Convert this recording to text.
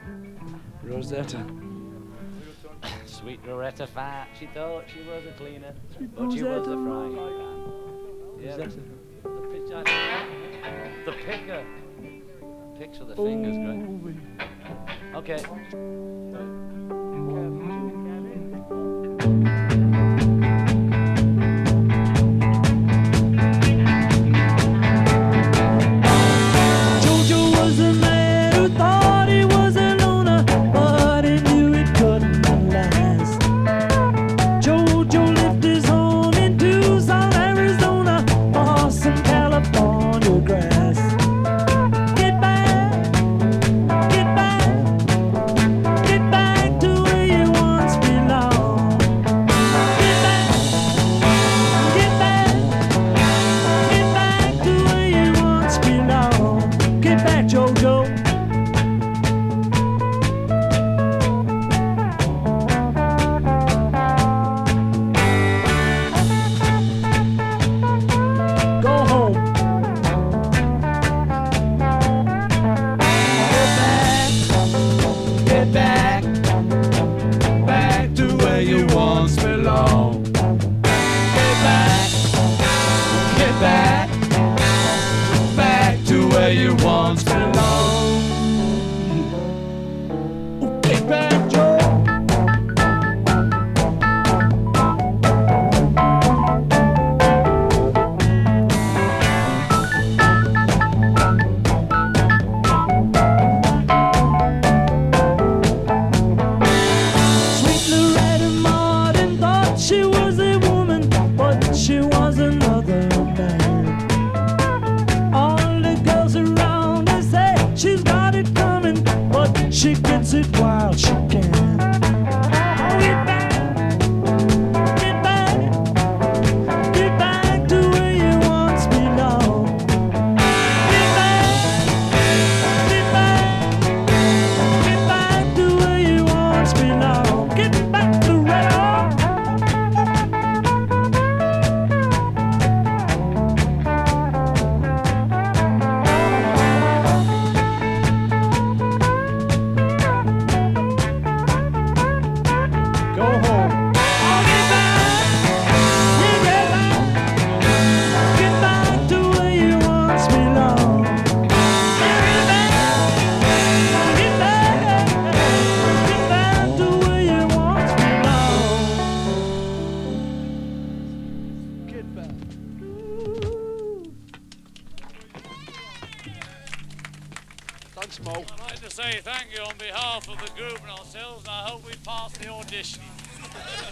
Rosetta. Sweet Loretta Fat, she thought she was a cleaner, but she was a frying pan. Yeah, the picker. Picks with the fingers, great. Okay. Jojo was a man who thought he was a loner, but he knew it couldn't last. Jojo lived his home in Tucson, Arizona, or some California grass. Get back, get back, get back to where you once belonged. Get back, get back, get back to where you once belonged. Get back, Jojo. Go home. Get back, back to where you once belonged. Get back, back to where you once belonged. Get back, Joe. Sweet Loretta Martin thought she was a woman, but she was another man. All the girls around her say she's got it coming, but she gets it while she can. Get back, get back, get back to where you once belonged. Get back, get back, get back to where you once belonged. Get back to go home. Get back, get back to where you once belonged. Get back, get back to where you once belonged. Get back. Thanks, Mo. I'd like to say thank you on behalf of the group and ourselves, and I hope we pass the audition.